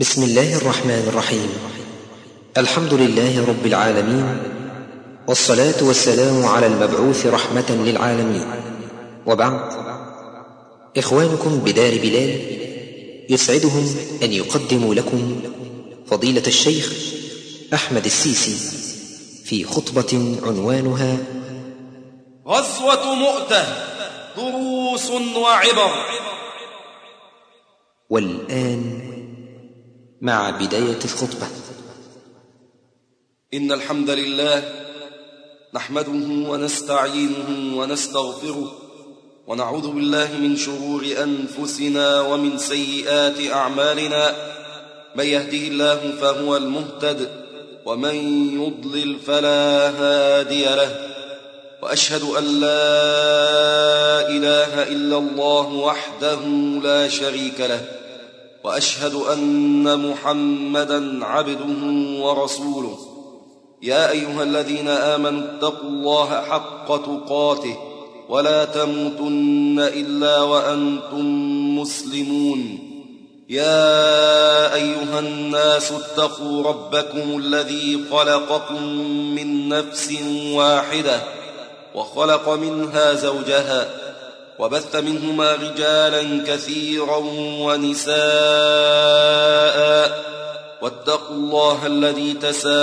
بسم الله الرحمن الرحيم. الحمد لله رب العالمين، والصلاة والسلام على المبعوث رحمة للعالمين، وبعد. إخوانكم بدار بلال يسعدهم أن يقدموا لكم فضيلة الشيخ أحمد السيسي في خطبة عنوانها غزوة مؤتة، دروس وعبر. والآن مع بداية الخطبة. إن الحمد لله نحمده ونستعينه ونستغفره، ونعوذ بالله من شرور أنفسنا ومن سيئات أعمالنا. من يهده الله فهو المهتد، ومن يضلل فلا هادي له. وأشهد أن لا إله إلا الله وحده لا شريك له، وأشهد أن محمدًا عبده ورسوله. يا أيها الذين آمنوا اتقوا الله حق تقاته، ولا تموتن إلا وأنتم مسلمون. يا أيها الناس اتقوا ربكم الذي خلقكم من نفس واحدة، وخلق منها زوجها، وبث منهما رجالا كثيرا ونساء. واتقوا الله الذي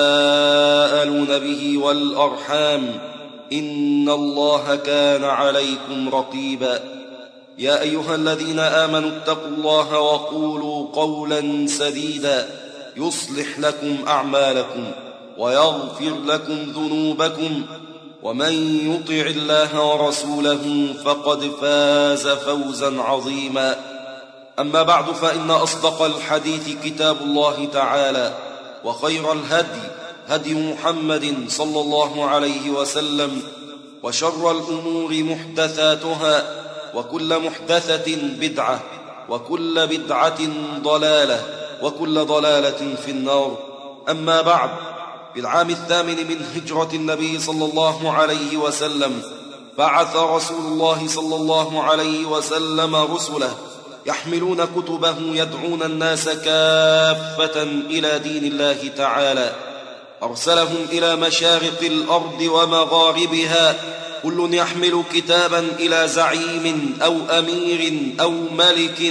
تساءلون به والأرحام، إن الله كان عليكم رقيبا. يا أيها الذين آمنوا اتقوا الله وقولوا قولا سديدا يصلح لكم أعمالكم ويغفر لكم ذنوبكم، ومن يطع الله ورسوله فقد فاز فوزا عظيما. أما بعد، فإن أصدق الحديث كتاب الله تعالى، وخير الهدي هدي محمد صلى الله عليه وسلم، وشر الأمور محدثاتها، وكل محدثة بدعة، وكل بدعة ضلالة، وكل ضلالة في النار. أما بعد، في العام 8 من هجرة النبي صلى الله عليه وسلم بعث رسول الله صلى الله عليه وسلم رسله يحملون كتبه يدعون الناس كافة إلى دين الله تعالى. أرسلهم إلى مشارق الأرض ومغاربها، كل يحمل كتابا إلى زعيم أو أمير أو ملك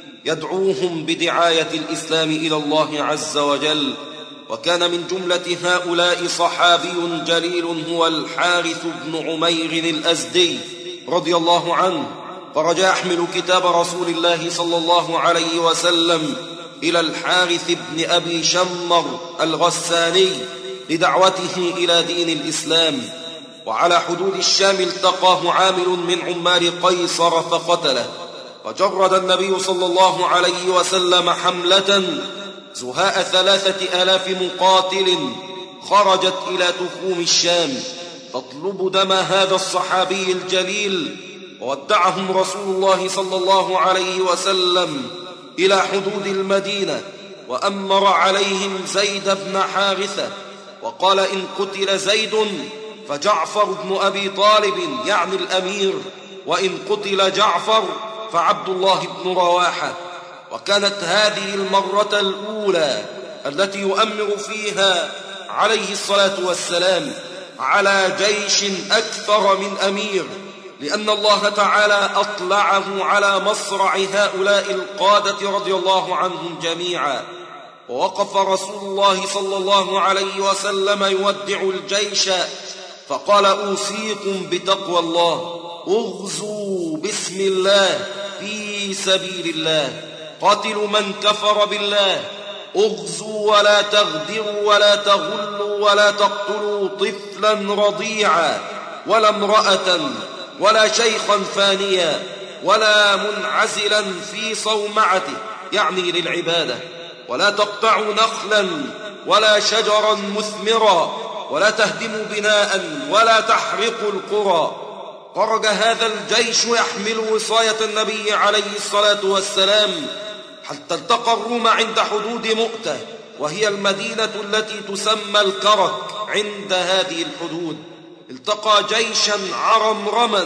يدعوهم بدعاية الإسلام إلى الله عز وجل. وكان من جملة هؤلاء صحابي جليل هو الحارث بن عمير الأزدي رضي الله عنه، خرج يحمل كتاب رسول الله صلى الله عليه وسلم إلى الحارث بن أبي شمر الغساني لدعوته إلى دين الإسلام. وعلى حدود الشام التقاه عامل من عمال قيصر فقتله، فجرد النبي صلى الله عليه وسلم حملة زهاء 3000 مقاتل خرجت إلى تخوم الشام تطلب دم هذا الصحابي الجليل. وودعهم رسول الله صلى الله عليه وسلم إلى حدود المدينة، وأمر عليهم زيد بن حارثة، وقال: إن قتل زيد فجعفر بن أبي طالب يعني الأمير، وإن قتل جعفر فعبد الله بن رواحة. وكانت هذه المرة الأولى التي يؤمر فيها عليه الصلاة والسلام على جيش أكثر من أمير، لأن الله تعالى أطلعه على مصرع هؤلاء القادة رضي الله عنهم جميعا. ووقف رسول الله صلى الله عليه وسلم يودع الجيش، فقال: أوصيكم بتقوى الله، اغزوا بسم الله في سبيل الله، قاتلوا من كفر بالله، اغزوا ولا تغدروا ولا تغلوا ولا تقتلوا طفلا رضيعا ولا امرأة ولا شيخا فانيا ولا منعزلا في صومعته يعني للعبادة، ولا تقطعوا نخلا ولا شجرا مثمرا ولا تهدموا بناء ولا تحرقوا القرى. خرج هذا الجيش يحمل وصاية النبي عليه الصلاة والسلام حتى التقى الروم عند حدود مؤتة، وهي المدينة التي تسمى الكرك عند هذه الحدود. التقى جيشا عرمرما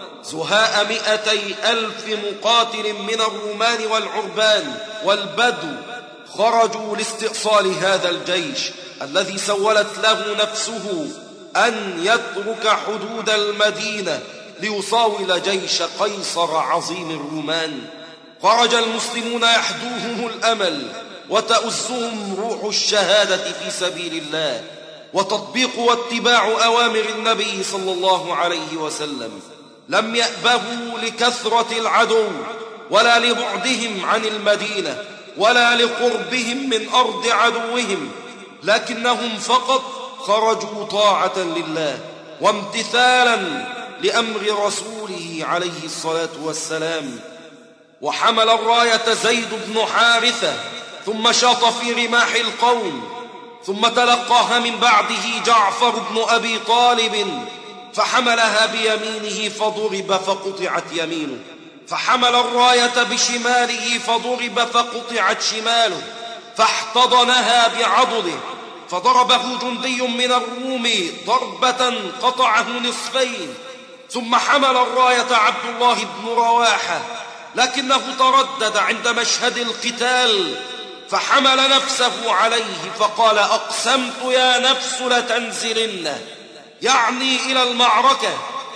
زهاء 200,000 مقاتل من الرومان والعربان والبدو، خرجوا لاستئصال هذا الجيش الذي سولت له نفسه أن يترك حدود المدينة ليصاول جيش قيصر عظيم الرومان. خرج المسلمون يحدوهم الأمل وتؤزهم روح الشهادة في سبيل الله وتطبيق واتباع أوامر النبي صلى الله عليه وسلم. لم يأبهوا لكثرة العدو ولا لبعدهم عن المدينة ولا لقربهم من أرض عدوهم، لكنهم فقط خرجوا طاعة لله وامتثالا لأمر رسوله عليه الصلاة والسلام. وحمل الراية زيد بن حارثة ثم شاط في رماح القوم، ثم تلقاها من بعده جعفر بن أبي طالب فحملها بيمينه فضرب فقطعت يمينه، فحمل الراية بشماله فضرب فقطعت شماله، فاحتضنها بعضده فضربه جندي من الروم ضربة قطعه نصفين. ثم حمل الراية عبد الله بن رواحة لكنه تردد عند مشهد القتال فحمل نفسه عليه فقال: أقسمت يا نفس لتنزلن، يعني إلى المعركة،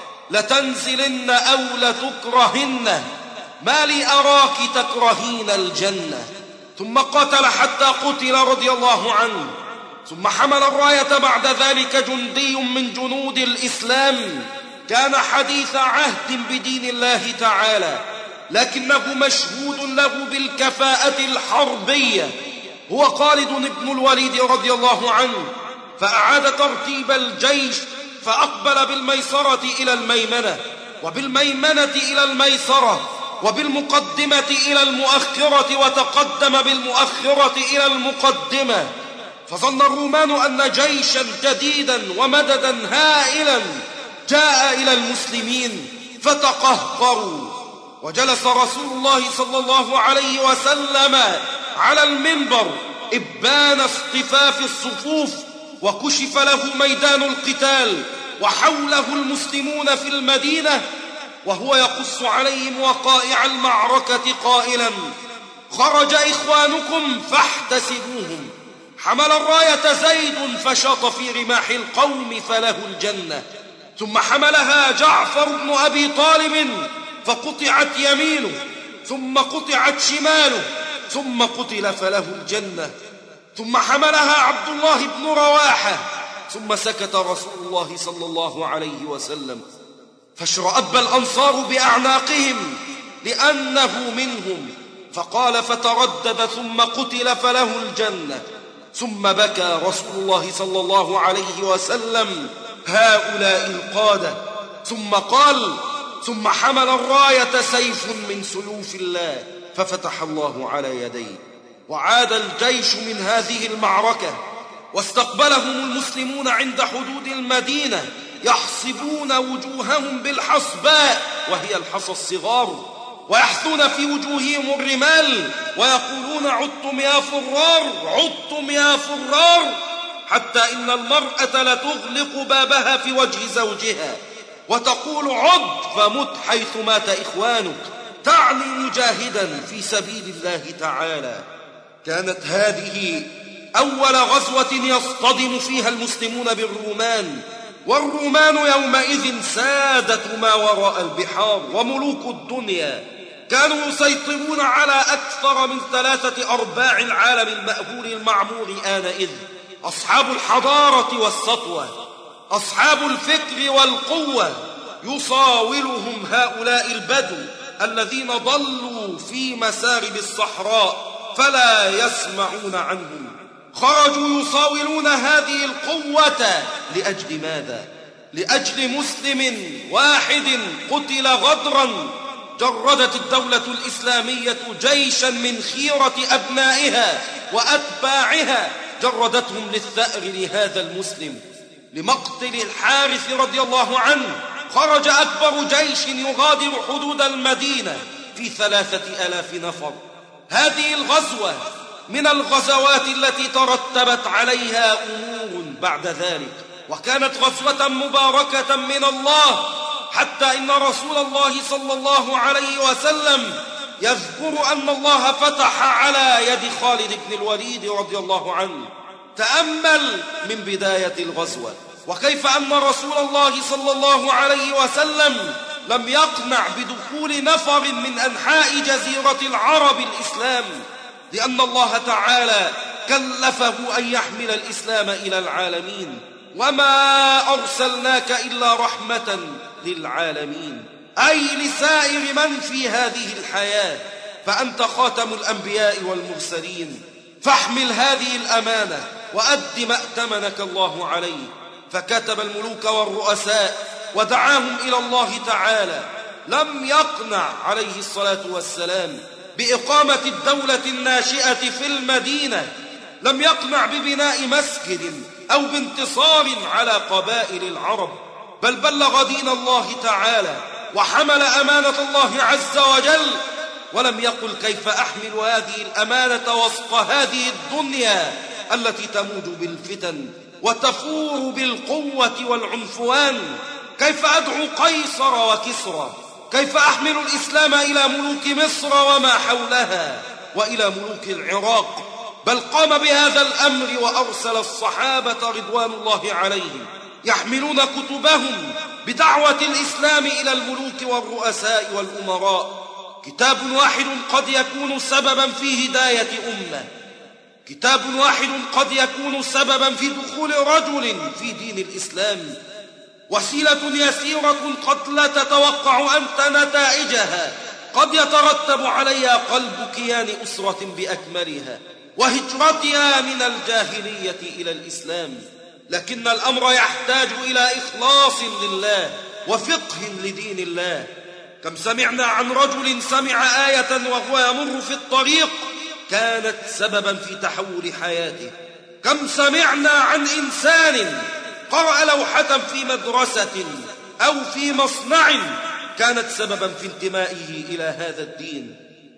لتنزلن أو لتكرهن، ما لي أراك تكرهين الجنة. ثم قاتل حتى قتل رضي الله عنه. ثم حمل الراية بعد ذلك جندي من جنود الإسلام كان حديث عهد بدين الله تعالى، لكنه مشهود له بالكفاءة الحربية، هو خالد بن الوليد رضي الله عنه، فأعاد ترتيب الجيش فأقبل بالميسرة إلى الميمنة، وبالميمنة إلى الميسرة، وبالمقدمة إلى المؤخرة، وتقدم بالمؤخرة إلى المقدمة. فظن الرومان أن جيشا جديدا ومددا هائلا جاء إلى المسلمين فتقهقروا. وجلس رسول الله صلى الله عليه وسلم على المنبر إبان اصطفاف الصفوف، وكشف له ميدان القتال وحوله المسلمون في المدينة، وهو يقص عليهم وقائع المعركة قائلا: خرج إخوانكم فاحتسبوهم. حمل الراية زيد فشاط في رماح القوم فله الجنة. ثم حملها جعفر بن أبي طالب فقطعت يمينه، ثم قطعت شماله، ثم قتل فله الجنة. ثم حملها عبد الله بن رواحة، ثم سكت رسول الله صلى الله عليه وسلم، فاشرأب الأنصار بأعناقهم لأنه منهم، فقال فتردد ثم قتل فله الجنة. ثم بكى رسول الله صلى الله عليه وسلم هؤلاء القادة، ثم قال: ثم حمل الراية سيف من سيوف الله ففتح الله على يديه. وعاد الجيش من هذه المعركة واستقبلهم المسلمون عند حدود المدينة يحصبون وجوههم بالحصباء، وهي الحصى الصغار، ويحثون في وجوههم الرمال ويقولون: عدتم يا فرار، عدتم يا فرار، حتى إن المرأة لتغلق بابها في وجه زوجها وتقول: عد فمت حيث مات إخوانك، تعني مجاهدا في سبيل الله تعالى. كانت هذه أول غزوة يصطدم فيها المسلمون بالرومان، والرومان يومئذ سادة ما وراء البحار وملوك الدنيا، كانوا يسيطرون على أكثر من 3/4 العالم المأهول المعمور آنئذ. أصحاب الحضارة والسطوة، أصحاب الفكر والقوة، يصاولهم هؤلاء البدو الذين ضلوا في مسارب الصحراء فلا يسمعون عنهم. خرجوا يصاولون هذه القوة لأجل ماذا؟ لأجل مسلم واحد قتل غدرا. جردت الدولة الإسلامية جيشا من خيرة أبنائها وأتباعها، جردتهم للثأر لهذا المسلم، لمقتل الحارث رضي الله عنه. خرج أكبر جيش يغادر حدود المدينة في 3000 نفر. هذه الغزوة من الغزوات التي ترتبت عليها أمور بعد ذلك، وكانت غزوة مباركة من الله، حتى إن رسول الله صلى الله عليه وسلم يذكر أن الله فتح على يد خالد بن الوليد رضي الله عنه. تأمل من بداية الغزوة وكيف أن رسول الله صلى الله عليه وسلم لم يقنع بدخول نفر من أنحاء جزيرة العرب الإسلام، لأن الله تعالى كلفه أن يحمل الإسلام إلى العالمين، وما أرسلناك إلا رحمة للعالمين، أي لسائر من في هذه الحياة، فأنت خاتم الأنبياء والمرسلين، فاحمل هذه الأمانة وأد ما ائتمنك الله عليه. فكتب الملوك والرؤساء ودعاهم إلى الله تعالى. لم يقنع عليه الصلاة والسلام بإقامة الدولة الناشئة في المدينة، لم يقنع ببناء مسجد أو بانتصار على قبائل العرب، بل بلغ دين الله تعالى وحمل أمانة الله عز وجل، ولم يقل كيف أحمل هذه الأمانة وسط هذه الدنيا التي تموج بالفتن وتفور بالقوة والعنفوان. كيف أدعو قيصر وكسرى؟ كيف أحمل الإسلام إلى ملوك مصر وما حولها وإلى ملوك العراق؟ بل قام بهذا الأمر وأرسل الصحابة رضوان الله عليهم يحملون كتبهم بدعوة الإسلام إلى الملوك والرؤساء والأمراء. كتاب واحد قد يكون سببا في هداية أمة، كتاب واحد قد يكون سببا في دخول رجل في دين الإسلام، وسيلة يسيرة قد لا تتوقع أنت نتائجها، قد يترتب عليها قلب كيان أسرة بأكملها وهجرتها من الجاهلية إلى الإسلام. لكن الأمر يحتاج إلى إخلاص لله وفقه لدين الله. كم سمعنا عن رجل سمع آية وهو يمر في الطريق كانت سببا في تحول حياته. كم سمعنا عن إنسان قرأ لوحة في مدرسة أو في مصنع كانت سببا في انتمائه إلى هذا الدين.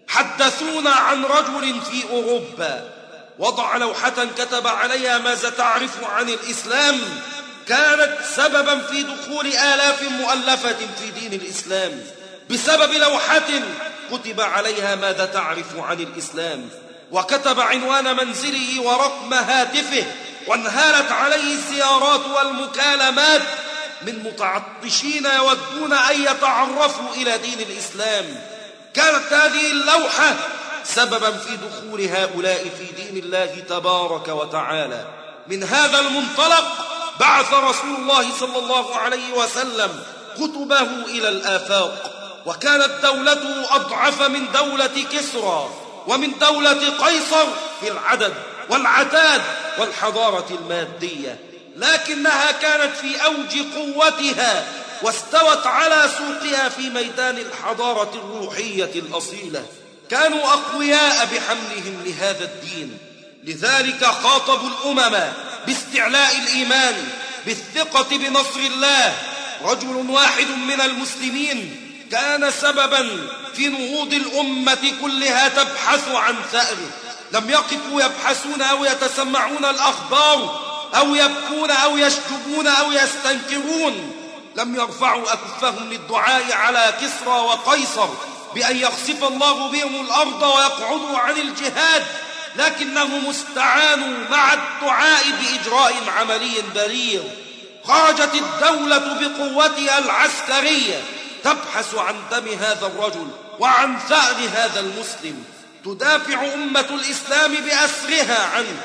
حدثونا عن رجل في أوروبا وضع لوحة كتب عليها ماذا تعرف عن الإسلام، كانت سببا في دخول آلاف مؤلفة في دين الإسلام بسبب لوحة كتب عليها ماذا تعرف عن الإسلام، وكتب عنوان منزله ورقم هاتفه، وانهالت عليه الزيارات والمكالمات من متعطشين يودون أن يتعرفوا إلى دين الإسلام. كانت هذه اللوحة سببا في دخول هؤلاء في دين الله تبارك وتعالى. من هذا المنطلق بعث رسول الله صلى الله عليه وسلم كتبه إلى الآفاق، وكانت دولته أضعف من دولة كسرى ومن دولة قيصر في العدد والعتاد والحضارة المادية، لكنها كانت في أوج قوتها واستوت على سوقها في ميدان الحضارة الروحية الأصيلة. كانوا أقوياء بحملهم لهذا الدين، لذلك خاطبوا الأمم باستعلاء الإيمان بالثقة بنصر الله. رجل واحد من المسلمين كان سببا في نهوض الأمة كلها تبحث عن ثأره. لم يقفوا يبحثون أو يتسمعون الأخبار أو يبكون أو يشجبون أو يستنكرون، لم يرفعوا أكفهم للدعاء على كسرى وقيصر بأن يخسف الله بهم الأرض ويقعدوا عن الجهاد، لكنهم استعانوا مع الدعاء بإجراء عملي بليغ. خرجت الدولة بقوتها العسكرية تبحث عن دم هذا الرجل وعن ثأر هذا المسلم، تدافع أمة الإسلام بأسرها عنه.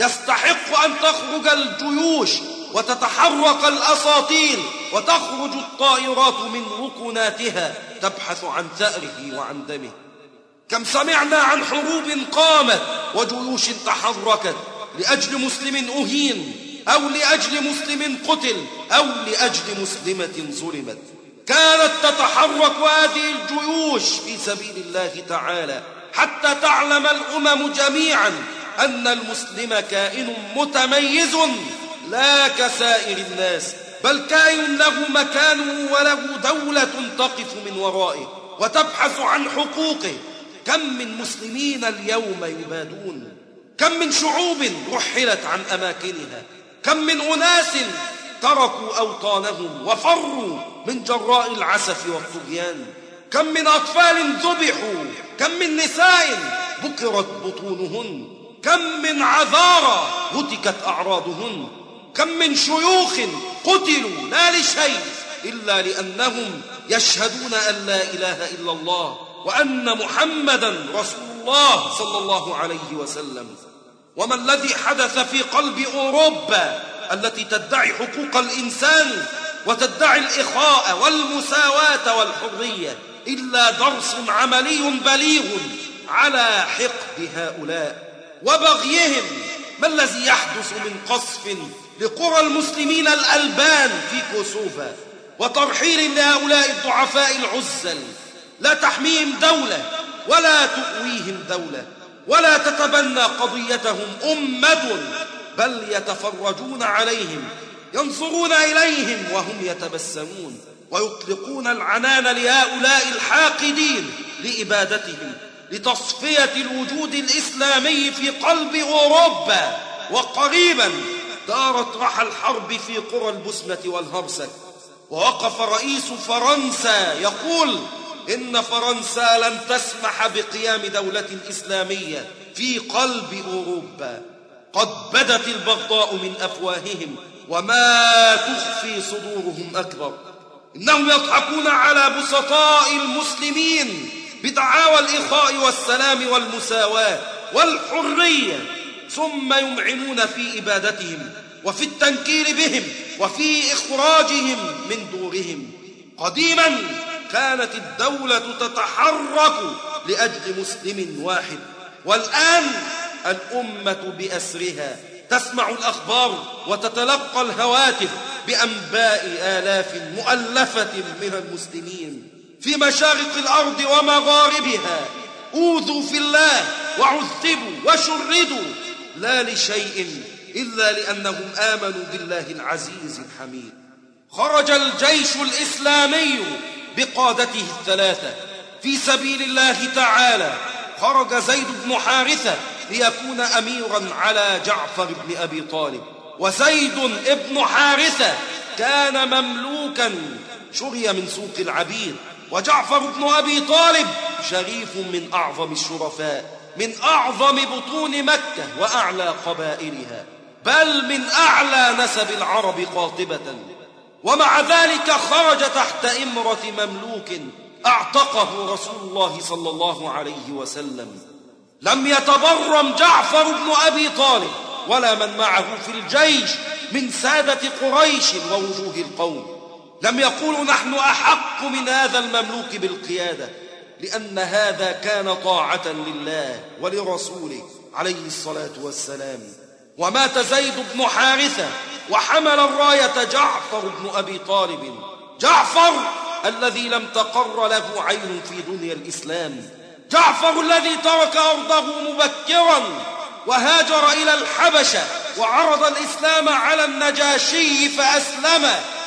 يستحق أن تخرج الجيوش وتتحرك الأساطيل وتخرج الطائرات من ركناتها تبحث عن ثأره وعن دمه. كم سمعنا عن حروب قامت وجيوش تحركت لأجل مسلم أهين أو لأجل مسلم قتل أو لأجل مسلمة ظلمت. كانت تتحرك هذه الجيوش في سبيل الله تعالى حتى تعلم الأمم جميعا أن المسلم كائن متميز لا كسائر الناس، بل كائن له مكانه وله دولة تقف من ورائه وتبحث عن حقوقه. كم من مسلمين اليوم يبادون، كم من شعوب رحلت عن أماكنها، كم من أناس تركوا أوطانهم وفروا من جراء العسف والطغيان. كم من أطفال ذبحوا، كم من نساء بكرت بطونهن، كم من عذارى هتكت أعراضهن، كم من شيوخ قتلوا لا لشيء إلا لأنهم يشهدون أن لا إله إلا الله وأن محمدا رسول الله صلى الله عليه وسلم. وما الذي حدث في قلب أوروبا التي تدعي حقوق الإنسان وتدعي الإخاء والمساواة والحرية إلا درس عملي بليغ على حقد هؤلاء وبغيهم. ما الذي يحدث من قصف لقرى المسلمين الألبان في كوسوفا وترحيل لهؤلاء الضعفاء العزل؟ لا تحميهم دولة ولا تؤويهم دولة ولا تتبنى قضيتهم أمة، بل يتفرجون عليهم، ينظرون إليهم وهم يتبسمون ويطلقون العنان لهؤلاء الحاقدين لإبادتهم، لتصفية الوجود الإسلامي في قلب أوروبا. وقريبا دارت رحى الحرب في قرى البسمة والهرسك، ووقف رئيس فرنسا يقول إن فرنسا لن تسمح بقيام دولة إسلامية في قلب أوروبا. قد بدت البغضاء من أفواههم وما تخفي صدورهم أكبر. إنهم يضحكون على بسطاء المسلمين بدعاوى الإخاء والسلام والمساواة والحرية، ثم يمعنون في إبادتهم وفي التنكير بهم وفي إخراجهم من دورهم. قديما كانت الدولة تتحرك لأجل مسلم واحد، والآن الأمة بأسرها تسمع الأخبار وتتلقى الهواتف بأنباء آلاف مؤلفة من المسلمين في مشارق الأرض ومغاربها أوذوا في الله وعذبوا وشردوا لا لشيء إلا لأنهم آمنوا بالله العزيز الحميد. خرج الجيش الإسلامي بقادته الثلاثة في سبيل الله تعالى. خرج زيد بن حارثة ليكون أميرا على جعفر بن أبي طالب، وزيد بن حارثة كان مملوكا شري من سوق العبيد، وجعفر بن أبي طالب شريف من أعظم الشرفاء، من أعظم بطون مكة وأعلى قبائلها، بل من أعلى نسب العرب قاطبة. ومع ذلك خرج تحت إمرة مملوك أعتقه رسول الله صلى الله عليه وسلم. لم يتبرم جعفر بن أبي طالب ولا من معه في الجيش من سادة قريش ووجوه القوم. لم يقولوا نحن أحق من هذا المملوك بالقيادة، لأن هذا كان طاعة لله ولرسوله عليه الصلاة والسلام. ومات زيد بن حارثة وحمل الراية جعفر بن أبي طالب، جعفر الذي لم تقر له عين في دنيا الإسلام، جعفر الذي ترك أرضه مبكرا وهاجر إلى الحبشة وعرض الإسلام على النجاشي فأسلم،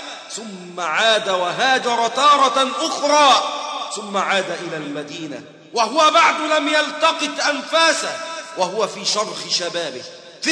ثم عاد وهاجر تارة أخرى، ثم عاد إلى المدينة وهو بعد لم يلتقط أنفاسه، وهو في شرخ شبابه في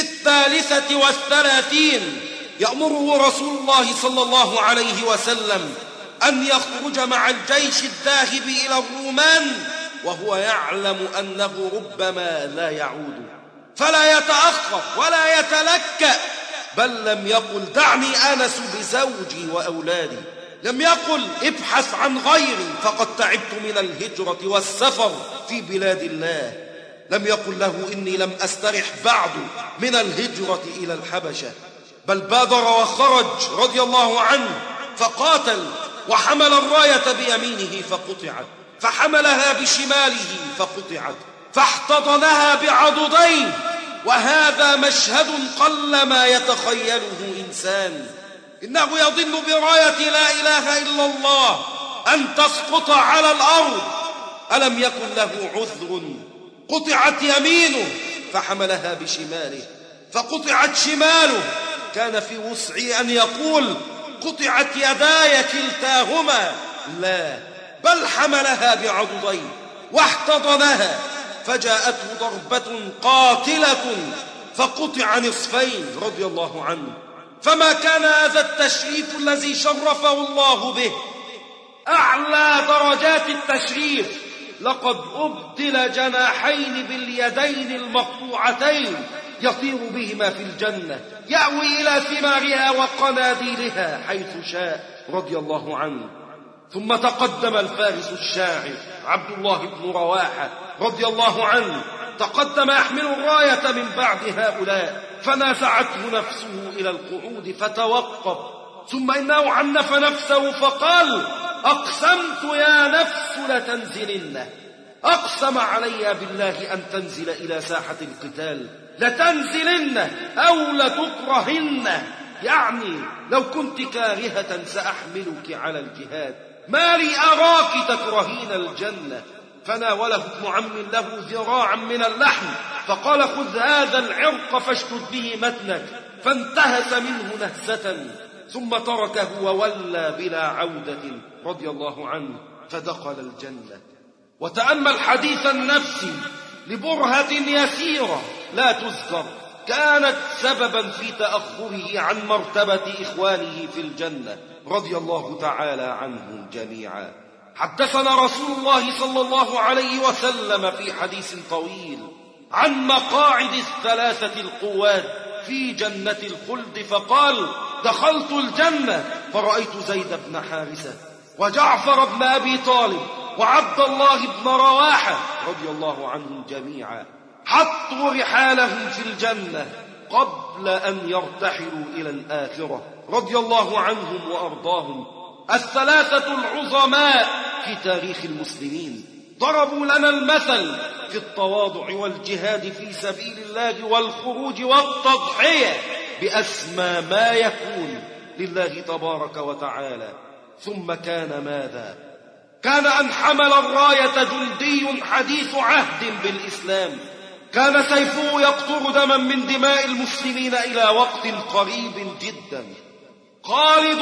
33 يأمره رسول الله صلى الله عليه وسلم أن يخرج مع الجيش الذاهب إلى الرومان، وهو يعلم أنه ربما لا يعود، فلا يتأخر ولا يتلكأ، بل لم يقل دعني آنس بزوجي وأولادي، لم يقل ابحث عن غيري فقد تعبت من الهجرة والسفر في بلاد الله، لم يقل له إني لم أسترح بعد من الهجرة إلى الحبشة، بل بادر وخرج رضي الله عنه فقاتل، وحمل الراية بيمينه فقطعت، فحملها بشماله فقطعت، فاحتضنها بعضدين. وهذا مشهد قلما يتخيله إنسان. إنه يظن براية لا إله إلا الله أن تسقط على الأرض. ألم يكن له عذر؟ قطعت يمينه فحملها بشماله، فقطعت شماله، كان في وسعه أن يقول قطعت يداي كلتاهما، لا، بل حملها بعضدين واحتضنها، فجاءته ضربة قاتلة فقطع نصفين رضي الله عنه. فما كان هذا التشريف الذي شرفه الله به أعلى درجات التشريف. لقد أبدل جناحين باليدين المقطوعتين يطير بهما في الجنة، يأوي إلى ثمارها وقناديلها حيث شاء، رضي الله عنه. ثم تقدم الفارس الشاعر عبد الله بن رواحة رضي الله عنه، تقدم يحمل الراية من بعد هؤلاء، فنازعته نفسه إلى القعود فتوقف، ثم إنه عنف نفسه فقال: أقسمت يا نفس لتنزلن. أقسم علي بالله أن تنزل إلى ساحة القتال، لتنزلن أو لتكرهن، يعني لو كنت كارهة سأحملك على الجهاد، ما لي أراك تكرهين الجنة. فناوله ابن عم له ذراعا من اللحم فقال: خذ هذا العرق فاشتد به متنك، فانتهس منه نهسة ثم تركه وولى بلا عودة، رضي الله عنه، فدخل الجنة. وتأمل حديث النفس لبرهة يسيرة لا تذكر كانت سببا في تأخره عن مرتبة إخوانه في الجنة، رضي الله تعالى عنهم جميعا. حدثنا رسول الله صلى الله عليه وسلم في حديث طويل عن مقاعد الثلاثة القواد في جنة الخلد، فقال: دخلت الجنة فرأيت زيد بن حارثة وجعفر بن أبي طالب وعبد الله بن رواحة رضي الله عنهم جميعا، حطوا رحالهم في الجنة قبل أن يرتحلوا إلى الآخرة، رضي الله عنهم وأرضاهم. الثلاثة العظماء في تاريخ المسلمين ضربوا لنا المثل في التواضع والجهاد في سبيل الله والخروج والتضحية بأسمى ما يكون لله تبارك وتعالى. ثم كان ماذا؟ كان أن حمل الراية جندي حديث عهد بالإسلام، كان سيفه يقطر دما من دماء المسلمين إلى وقت قريب جدا، خالد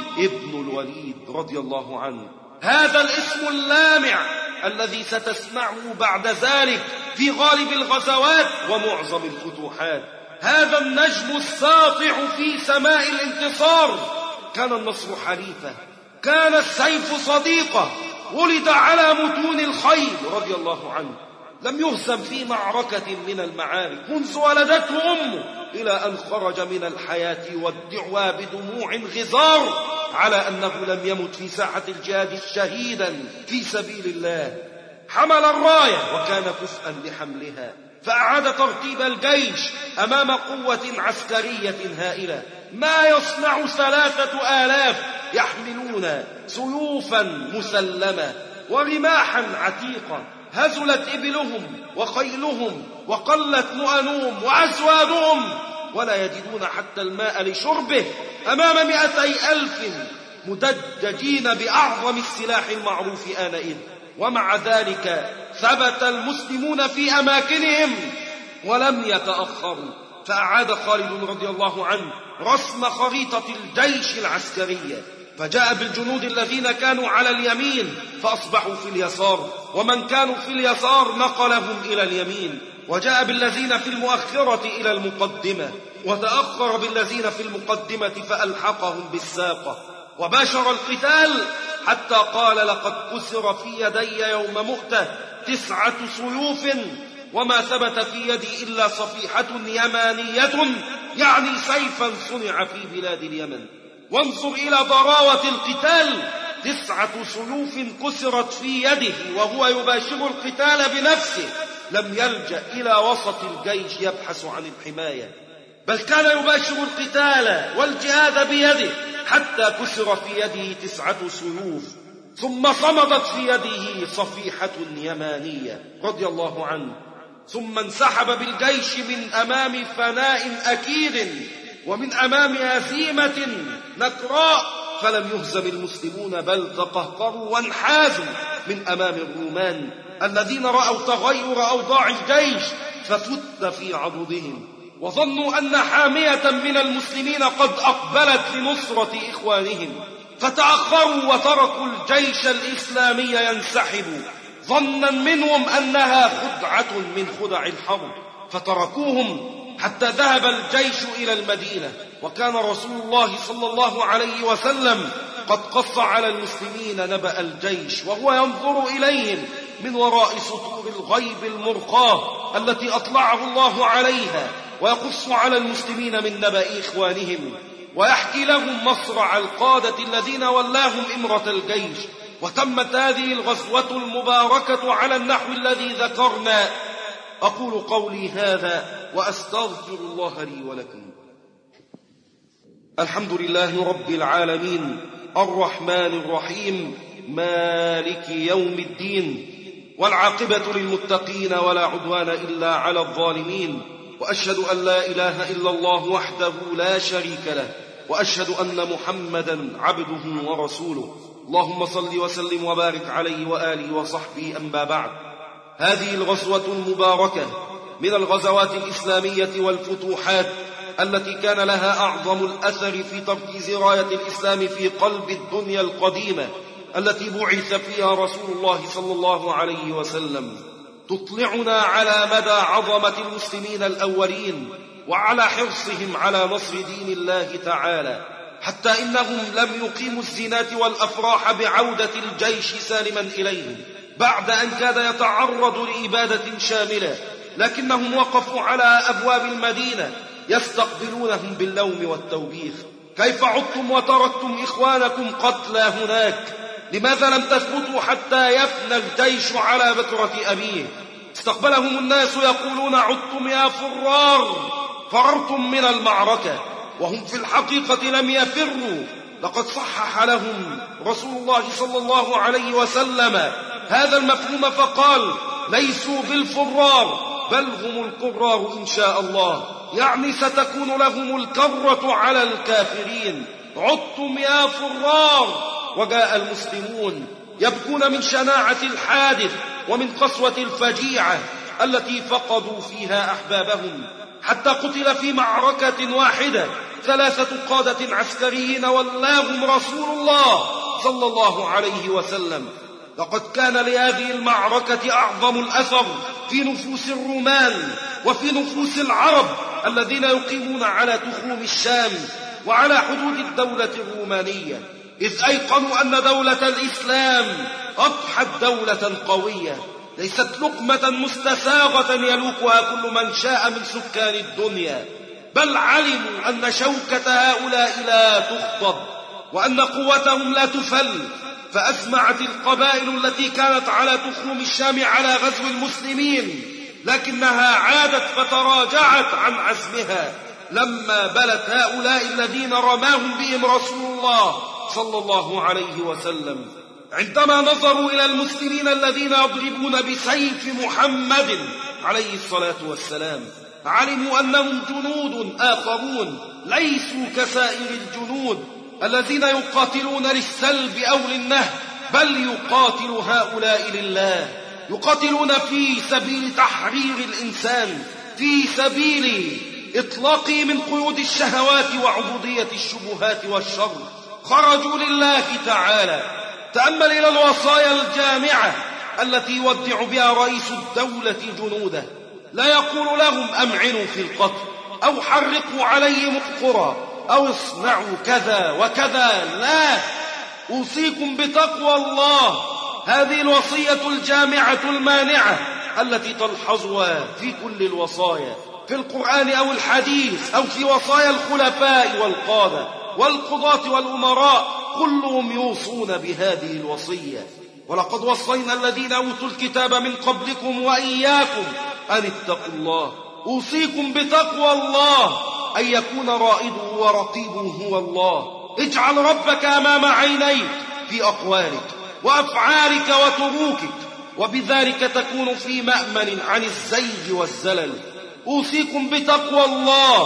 ابن الوليد رضي الله عنه. هذا الاسم اللامع الذي ستسمعه بعد ذلك في غالب الغزوات ومعظم الفتوحات، هذا النجم الساطع في سماء الانتصار. كان النصر حليفه، كان السيف صديقه، ولد على متون الخيل، رضي الله عنه. لم يهزم في معركة من المعارك منذ ولدته أمه إلى أن خرج من الحياة والدعوى بدموع غزار على أنه لم يمت في ساحة الجهاد شهيدا في سبيل الله. حمل الراية وكان كفءا لحملها، فأعاد ترتيب الجيش أمام قوة عسكرية هائلة. ما يصنع 3000 يحملون سيوفا مسلمة ورماحا عتيقة، هزلت إبلهم وخيلهم وقلت مؤنهم وأسوادهم، ولا يجدون حتى الماء لشربه أمام 200,000 مدججين بأعظم السلاح المعروف آنئذ. ومع ذلك ثبت المسلمون في أماكنهم ولم يتأخروا، فأعاد خالد رضي الله عنه رسم خريطة الجيش العسكرية، فجاء بالجنود الذين كانوا على اليمين فأصبحوا في اليسار، ومن كانوا في اليسار نقلهم إلى اليمين، وجاء بالذين في المؤخرة إلى المقدمة، وتأخر بالذين في المقدمة فألحقهم بالساقة، وباشر القتال حتى قال: لقد كسر في يدي يوم مؤتة 9 سيوف، وما ثبت في يدي إلا صفيحة يمانية، يعني سيفا صنع في بلاد اليمن. وانظر إلى ضراوة القتال، 9 سيوف كسرت في يده وهو يباشر القتال بنفسه، لم يلجأ إلى وسط الجيش يبحث عن الحماية، بل كان يباشر القتال والجهاد بيده حتى كسر في يده 9 سيوف، ثم صمدت في يده صفيحة يمانية رضي الله عنه، ثم انسحب بالجيش من أمام فناء أكيد ومن أمام هزيمة نكراء، فلم يهزم المسلمون بل تقهقروا وانحازوا من أمام الرومان الذين رأوا تغير أوضاع الجيش ففت في عضدهم، وظنوا أن حامية من المسلمين قد أقبلت لنصرة إخوانهم، فتأخروا وتركوا الجيش الإسلامي ينسحب ظنا منهم أنها خدعة من خدع الحرب، فتركوهم حتى ذهب الجيش إلى المدينة. وكان رسول الله صلى الله عليه وسلم قد قص على المسلمين نبأ الجيش وهو ينظر إليهم من وراء سطور الغيب المرقاة التي أطلعه الله عليها، ويقص على المسلمين من نبأ إخوانهم، ويحكي لهم مصرع القادة الذين ولاهم إمرة الجيش. وتمت هذه الغزوة المباركة على النحو الذي ذكرنا. أقول قولي هذا وأستغفر الله لي ولكم. الحمد لله رب العالمين الرحمن الرحيم مالك يوم الدين، والعاقبة للمتقين ولا عدوان إلا على الظالمين، وأشهد أن لا إله إلا الله وحده لا شريك له، وأشهد أن محمدا عبده ورسوله. اللهم صل وسلم وبارك عليه وآله وصحبه. أما بعد، هذه الغزوة المباركة من الغزوات الإسلامية والفتوحات التي كان لها أعظم الأثر في تركيز راية الإسلام في قلب الدنيا القديمة التي بعث فيها رسول الله صلى الله عليه وسلم، تطلعنا على مدى عظمة المسلمين الأولين وعلى حرصهم على نصر دين الله تعالى، حتى إنهم لم يقيموا الزينات والأفراح بعودة الجيش سالما إليهم بعد أن كاد يتعرض لإبادة شاملة، لكنهم وقفوا على أبواب المدينة يستقبلونهم باللوم والتوبيخ. كيف عدتم وتركتم إخوانكم قتلى هناك؟ لماذا لم تثبتوا حتى يفنى الجيش على بكرة أبيه؟ استقبلهم الناس يقولون: عدتم يا فرار، فررتم من المعركة، وهم في الحقيقة لم يفروا. لقد صحح لهم رسول الله صلى الله عليه وسلم هذا المفهوم فقال: ليسوا بالفرار بل هم الكرار إن شاء الله، يعني ستكون لهم الكرة على الكافرين. عدتم يا فرار. وجاء المسلمون يبكون من شناعة الحادث ومن قسوة الفجيعة التي فقدوا فيها أحبابهم، حتى قتل في معركة واحدة 3 قادة عسكريين ولاهم رسول الله صلى الله عليه وسلم. لقد كان لهذه المعركة أعظم الأثر في نفوس الرومان وفي نفوس العرب الذين يقيمون على تخوم الشام وعلى حدود الدولة الرومانية، إذ أيقنوا أن دولة الإسلام أضحت دولة قوية ليست لقمة مستساغة يلوكها كل من شاء من سكان الدنيا، بل علموا أن شوكة هؤلاء لا تخضب وأن قوتهم لا تفل. فأسمعت القبائل التي كانت على تخوم الشام على غزو المسلمين، لكنها عادت فتراجعت عن عزمها لما بلت هؤلاء الذين رماهم بهم رسول الله صلى الله عليه وسلم. عندما نظروا إلى المسلمين الذين يضربون بسيف محمد عليه الصلاة والسلام، علموا أنهم جنود آخرون ليسوا كسائر الجنود الذين يقاتلون للسلب أو للنهب، بل يقاتل هؤلاء لله، يقاتلون في سبيل تحرير الإنسان، في سبيل إطلاقه من قيود الشهوات وعبودية الشبهات والشر. خرجوا لله تعالى. تأمل إلى الوصايا الجامعة التي يودع بها رئيس الدولة جنوده، لا يقول لهم أمعنوا في القتل أو حرقوا عليهم القرى أو اصنعوا كذا وكذا، لا، أوصيكم بتقوى الله. هذه الوصية الجامعة المانعة التي تلحظها في كل الوصايا في القرآن أو الحديث أو في وصايا الخلفاء والقادة والقضاة والأمراء، كلهم يوصون بهذه الوصية. ولقد وصينا الذين أوتوا الكتاب من قبلكم وإياكم أن اتقوا الله. أوصيكم بتقوى الله، أن يكون رائده ورقيبه هو الله. اجعل ربك أمام عينيك في أقوالك وأفعالك وتروكك، وبذلك تكون في مأمن عن الزيغ والزلل. أوصيكم بتقوى الله.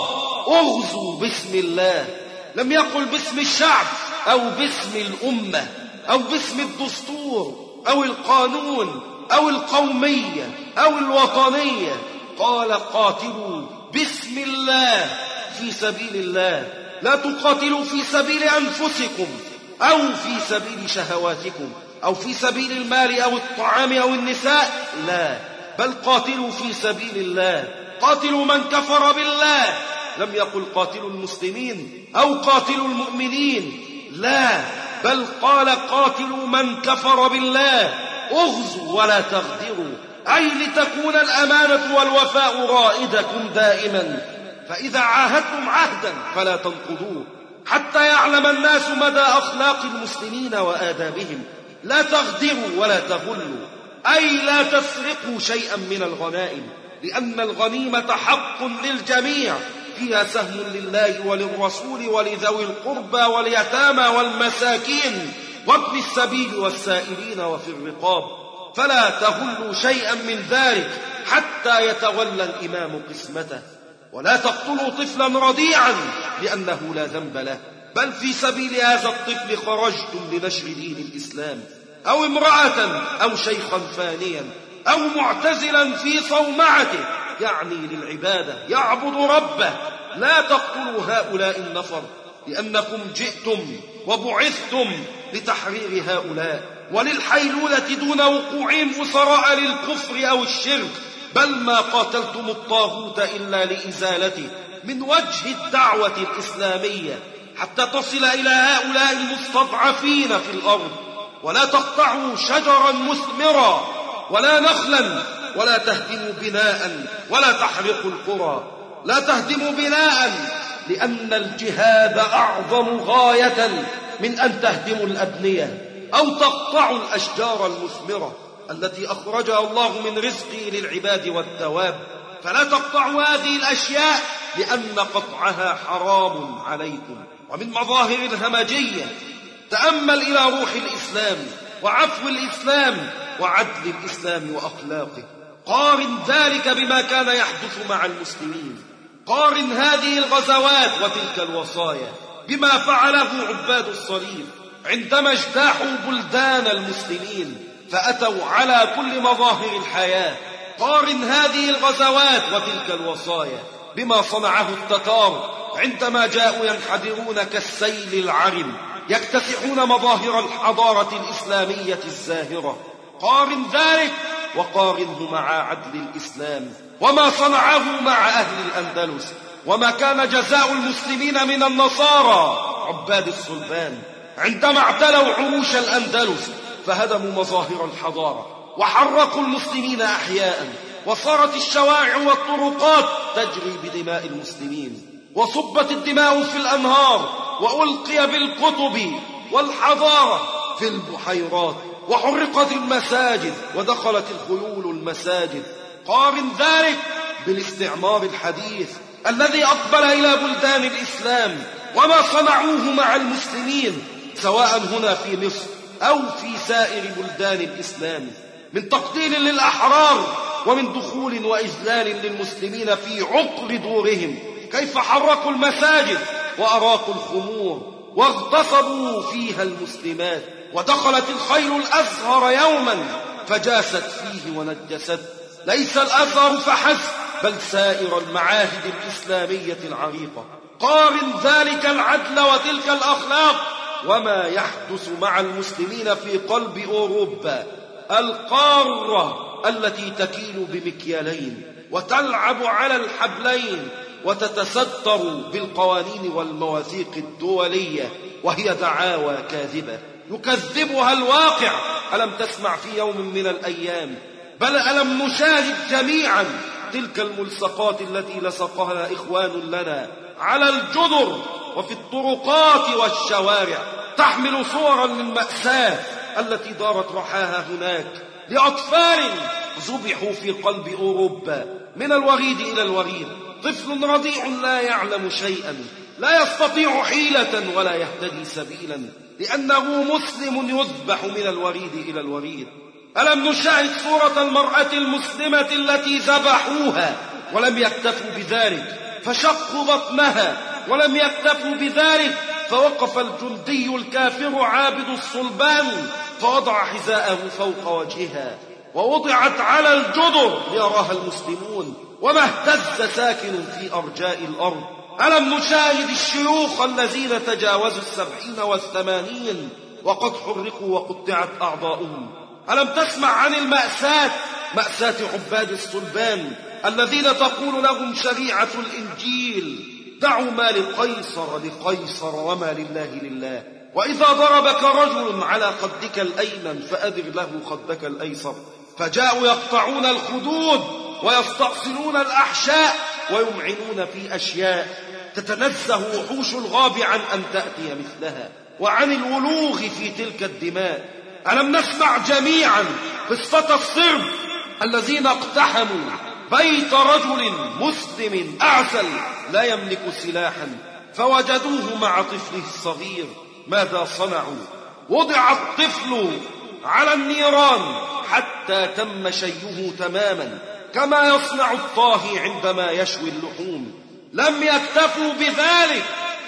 اغزوا باسم الله، لم يقل باسم الشعب أو باسم الأمة أو باسم الدستور أو القانون أو القومية أو الوطنية، قال قاتلوا باسم الله في سبيل الله. لا تقاتلوا في سبيل أنفسكم أو في سبيل شهواتكم أو في سبيل المال أو الطعام أو النساء، لا، بل قاتلوا في سبيل الله. قاتلوا من كفر بالله، لم يقل قاتلوا المسلمين أو قاتلوا المؤمنين، لا، بل قال قاتلوا من كفر بالله، اغزوا ولا تغدروا، أي لتكون الأمانة والوفاء رائدكم دائما، فإذا عاهدتم عهدا فلا تنقضوه حتى يعلم الناس مدى أخلاق المسلمين وآدابهم. لا تغدروا ولا تغلوا، أي لا تسرقوا شيئا من الغنائم، لأن الغنيمة حق للجميع، فيها سهم لله وللرسول ولذوي القربى واليتامى والمساكين وابن السبيل والسائلين وفي الرقاب، فلا تغلوا شيئا من ذلك حتى يتولى الإمام قسمته. ولا تقتلوا طفلا رضيعا لأنه لا ذنب له، بل في سبيل هذا الطفل خرجتم لنشر دين الإسلام، أو امرأة أو شيخا فانيا أو معتزلا في صومعته، يعني للعبادة يعبد ربه. لا تقتلوا هؤلاء النفر، لأنكم جئتم وبعثتم لتحرير هؤلاء وللحيلولة دون وقوعهم أسراء للكفر أو الشرك، بل ما قاتلتم الطاغوت إلا لإزالته من وجه الدعوة الإسلامية حتى تصل إلى هؤلاء المستضعفين في الأرض. ولا تقطعوا شجرا مثمرا ولا نخلا، ولا تهدموا بناء ولا تحرقوا القرى. لا تهدموا بناء لأن الجهاد أعظم غاية من أن تهدموا الأبنية أو تقطعوا الأشجار المثمرة التي أخرجها الله من رزقه للعباد والدواب. فلا تقطعوا هذه الأشياء لأن قطعها حرام عليكم. ومن مظاهر الهمجية تأمل إلى روح الإسلام وعفو الإسلام وعدل الإسلام وأخلاقه، قارن ذلك بما كان يحدث مع المسلمين، قارن هذه الغزوات وتلك الوصايا بما فعله عباد الصليب عندما اجتاحوا بلدان المسلمين فأتوا على كل مظاهر الحياة. قارن هذه الغزوات وتلك الوصايا بما صنعه التتار عندما جاءوا ينحدرون كالسيل العرم يكتسحون مظاهر الحضارة الإسلامية الزاهرة. قارن ذلك وقارنه مع عدل الإسلام وما صنعه مع أهل الأندلس، وما كان جزاء المسلمين من النصارى عباد الصلبان عندما اعتلوا عروش الأندلس فهدموا مظاهر الحضارة وحرقوا المسلمين أحياء، وصارت الشوارع والطرقات تجري بدماء المسلمين، وصبت الدماء في الأنهار، وألقي بالكتب والحضارة في البحيرات، وحرقت المساجد ودخلت الخيول المساجد. قارن ذلك بالاستعمار الحديث الذي أقبل إلى بلدان الإسلام وما صنعوه مع المسلمين سواء هنا في مصر أو في سائر بلدان الإسلام من تقتيل للأحرار ومن دخول وإذلال للمسلمين في عقر دورهم. كيف حرقوا المساجد وأراقوا الخمور واغتصبوا فيها المسلمات، ودخلت الخيل الأزهر يوما فجاست فيه ونجست. ليس الأزهر فحسب بل سائر المعاهد الإسلامية العريقة. قارن ذلك العدل وتلك الأخلاق وما يحدث مع المسلمين في قلب أوروبا، القارة التي تكيل بمكيالين وتلعب على الحبلين وتتستر بالقوانين والمواثيق الدولية، وهي دعاوى كاذبة يكذبها الواقع. ألم تسمع في يوم من الأيام بل ألم نشاهد جميعا تلك الملصقات التي لصقها إخوان لنا على الجدر وفي الطرقات والشوارع تحمل صورا للمأساة التي دارت رحاها هناك لأطفال ذبحوا في قلب أوروبا من الوريد إلى الوريد. طفل رضيع لا يعلم شيئا، لا يستطيع حيلة ولا يهتدي سبيلا لأنه مسلم يذبح من الوريد إلى الوريد. ألم نشاهد صورة المرأة المسلمة التي ذبحوها ولم يكتفوا بذلك فشقوا بطنها، ولم يكتفوا بذلك فوقف الجندي الكافر عابد الصلبان فوضع حذاءه فوق وجهها ووضعت على الجدر ليراها المسلمون وما اهتز ساكن في أرجاء الأرض. ألم نشاهد الشيوخ الذين تجاوزوا 70 و80 وقد حرقوا وقطعت أعضاؤهم؟ ألم تسمع عن المأساة، مأساة عباد الصلبان الذين تقول لهم شريعة الإنجيل دعوا ما لقيصر لقيصر وما لله لله؟ وإذا ضربك رجل على خدك الأيمن فأدر له خدك الأيسر. فجاءوا يقطعون الخدود ويستأصلون الأحشاء ويمعنون في أشياء تتنزه وحوش الغاب عن أن تأتي مثلها وعن الولوغ في تلك الدماء. ألم نسمع جميعا قصة الصرب الذين اقتحموا بيت رجل مسلم أعزل لا يملك سلاحا فوجدوه مع طفله الصغير؟ ماذا صنعوا؟ وضع الطفل على النيران حتى تم شيه تماما كما يصنع الطاهي عندما يشوي اللحوم. لم يكتفوا بذلك،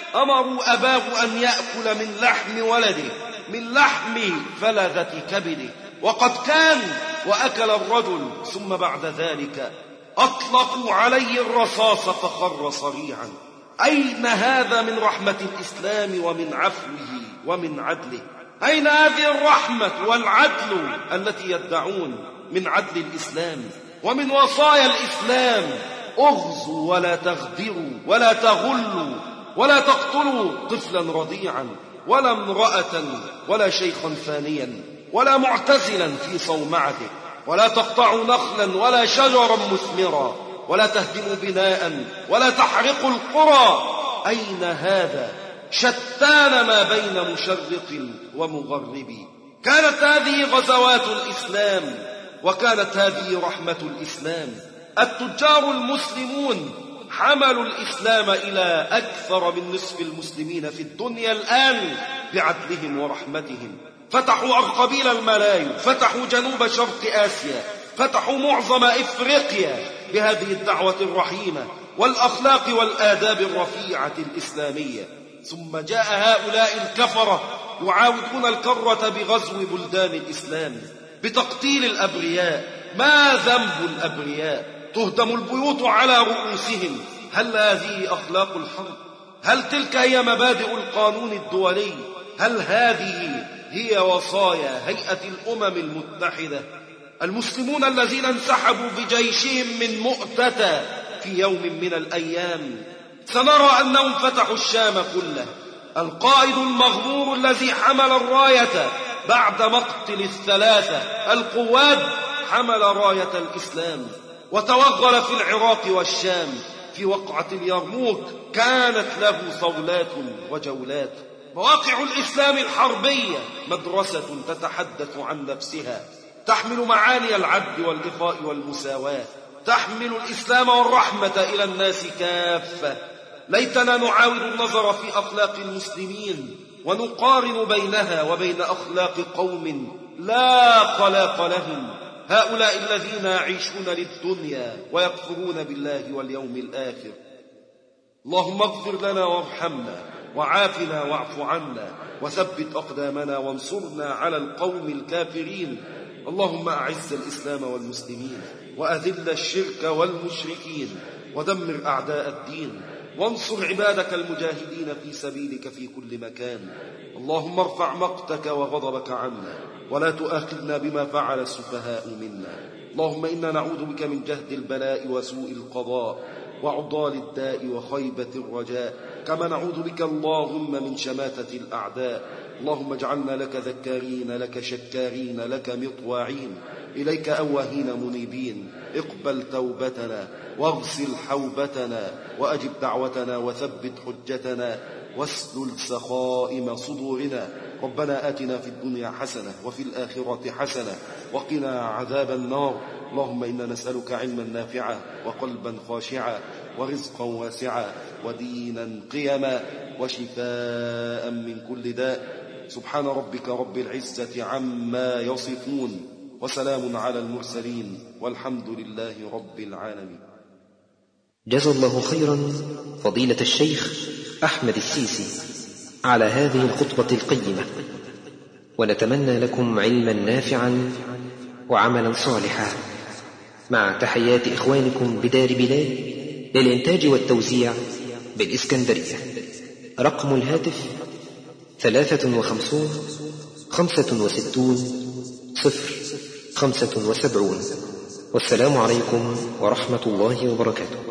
أمروا أباه أن يأكل من لحم ولده، من لحم فلذة كبده. وقد كان وأكل الرجل، ثم بعد ذلك أطلقوا عليه الرصاص فخر صريعا. أين هذا من رحمة الإسلام ومن عفوه ومن عدله؟ أين هذه الرحمة والعدل التي يدعون من عدل الإسلام ومن وصايا الإسلام؟ اغزوا ولا تغدروا ولا تغلوا ولا تقتلوا طفلا رضيعا ولا امرأة ولا شيخا فانيا ولا معتزلا في صومعته، ولا تقطعوا نخلا ولا شجرا مثمرا ولا تهدموا بناء ولا تحرقوا القرى. أين هذا؟ شتان ما بين مشرق ومغرب. كانت هذه غزوات الإسلام وكانت هذه رحمة الإسلام. التجار المسلمون حملوا الإسلام إلى أكثر من نصف المسلمين في الدنيا الآن بعدلهم ورحمتهم. فتحوا أرقبيل الملايو، فتحوا جنوب شرق آسيا، فتحوا معظم إفريقيا بهذه الدعوة الرحيمة والأخلاق والآداب الرفيعة الإسلامية. ثم جاء هؤلاء الكفرة يعاودون الكرة بغزو بلدان الإسلام، بتقتيل الأبرياء. ما ذنب الأبرياء؟ تهدم البيوت على رؤوسهم. هل هذه أخلاق الحرب؟ هل تلك هي مبادئ القانون الدولي؟ هل هذه هي وصايا هيئة الأمم المتحدة؟ المسلمون الذين انسحبوا بجيشهم من مؤتة في يوم من الأيام سنرى أنهم فتحوا الشام كله. القائد المغمور الذي حمل الراية بعد مقتل الثلاثة القواد حمل راية الإسلام وتوغل في العراق والشام. في وقعة اليرموك كانت له صولات وجولات. مواقع الإسلام الحربية مدرسة تتحدث عن نفسها، تحمل معاني العدل والإخاء والمساواة، تحمل الإسلام والرحمة إلى الناس كافة. ليتنا نعاود النظر في أخلاق المسلمين ونقارن بينها وبين أخلاق قوم لا خلاق لهم، هؤلاء الذين يعيشون للدنيا ويكفرون بالله واليوم الآخر. اللهم اغفر لنا وارحمنا وعافنا واعف عنا وثبت أقدامنا وانصرنا على القوم الكافرين. اللهم أعز الإسلام والمسلمين وأذل الشرك والمشركين ودمر أعداء الدين وانصر عبادك المجاهدين في سبيلك في كل مكان. اللهم ارفع مقتك وغضبك عنا ولا تؤاخذنا بما فعل السفهاء منا. اللهم إنا نعوذ بك من جهد البلاء وسوء القضاء وعضال الداء وخيبة الرجاء، كما نعوذ بك اللهم من شماتة الأعداء. اللهم اجعلنا لك ذكارين لك شكارين لك مطواعين إليك أواهين منيبين. اقبل توبتنا واغسل حوبتنا وأجب دعوتنا وثبت حجتنا واسلل سخائم صدورنا. ربنا آتنا في الدنيا حسنة وفي الآخرة حسنة وقنا عذاب النار. اللهم إنا نسألك علما نافعا وقلبا خاشعا ورزقا واسعا ودينا قيما وشفاء من كل داء. سبحان ربك رب العزة عما يصفون وسلام على المرسلين والحمد لله رب العالمين. جزا الله خيرا فضيلة الشيخ أحمد السيسي على هذه الخطبة القيمة، ونتمنى لكم علما نافعا وعملا صالحا، مع تحيات إخوانكم بدار بلال للإنتاج والتوزيع بالإسكندرية. رقم الهاتف 53 65 075. والسلام عليكم ورحمة الله وبركاته.